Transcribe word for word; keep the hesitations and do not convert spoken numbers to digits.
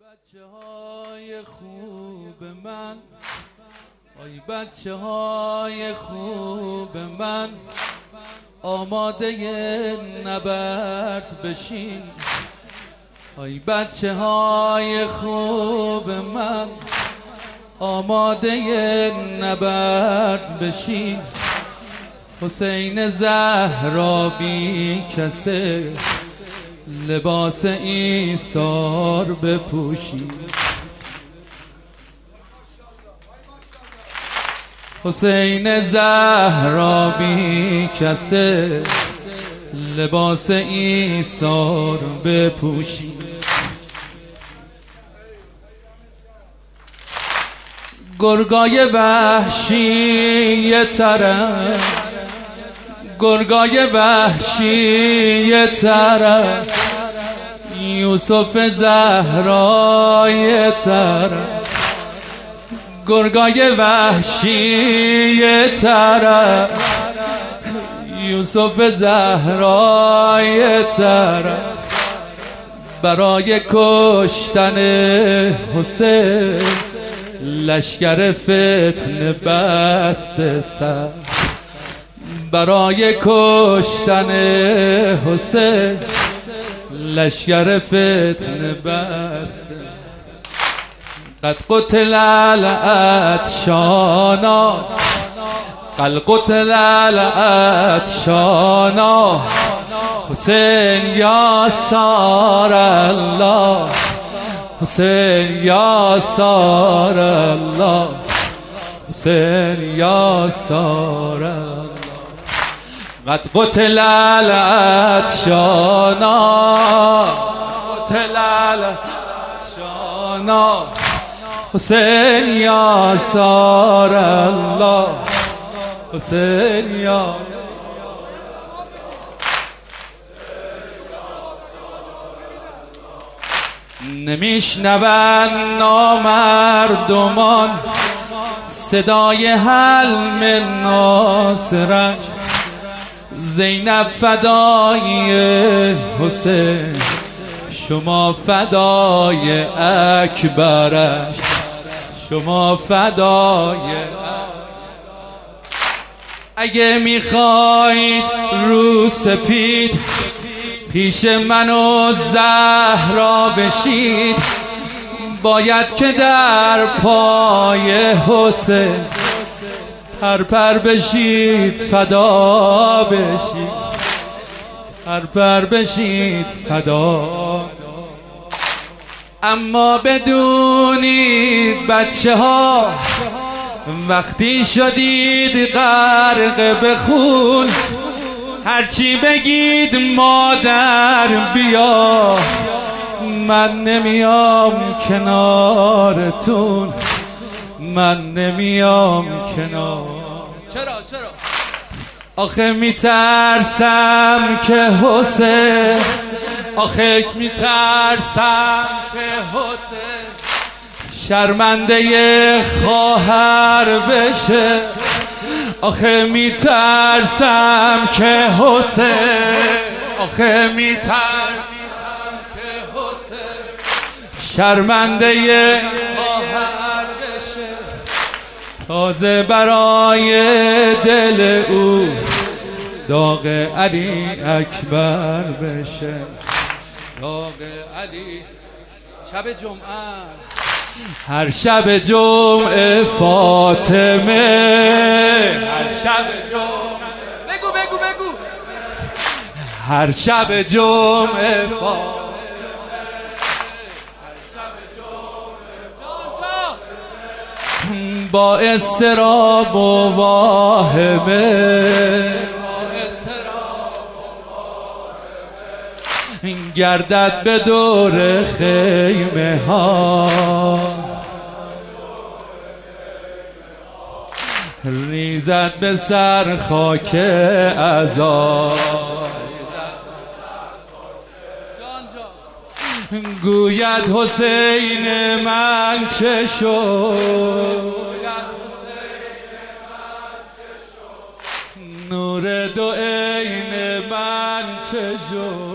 بچه های خوب من، آی بچه های خوب من، آماده نبرد بشین. آی بچه های خوب من، آماده نبرد بشین. حسین زهرا بی کسه، لباس ایثار بپوشید. حسین زهرا بی کسه، لباس ایثار بپوشید. گرگای وحشی طرف، گرگای وحشی طرف، یوسف زهرای طرف. گرگای وحشی طرف، یوسف زهرای طرف. برای کشتن حسین، لشکر فتنه بست سر. برای کشتن حسین، لشکر فتنه بست. قد قتل العطشانا، قد قتل العطشانا، حسین یا سار الله، حسین یا سار الله، حسین یا سار الله. قد قتل العطشانا، قتل العطشانا، حسین یا سار الله، حسین یا. نمیشنون نامردمان صدای حلم ناصرش. زینب فدای حسین، شما فدای اکبرش، شما فدای. اگه میخواید رو سپید، پیش من و زهرا بشید. باید که در پای حسین پر پر بشید، فدا بشید، پر پر بشید، فدا. اما بدونید بچه ها، وقتی شدید غرق به خون، هرچی بگید مادر بیا، من نمیام کنارتون، من نمیام کنار. چرا چرا؟ آخه میترسم که حسین، آخه میترسم که حسین شرمنده خواهر بشه. آخه میترسم که حسین، آخه میترسم که حسین شرمنده خواهر بشه. تازه برای دل او داغ علی اکبر بشه، داغ علی. شب جمعه، هر شب جمعه فاطمه، هر شب جمعه، بگو بگو بگو، هر شب جمعه فاطمه، هر شب جمعه با اضطراب و واهمه، گردد به دور خیمه ها. ریزد به سر خاک عذاب، گوید حسین من چه شد، نور دو عین من چه شد.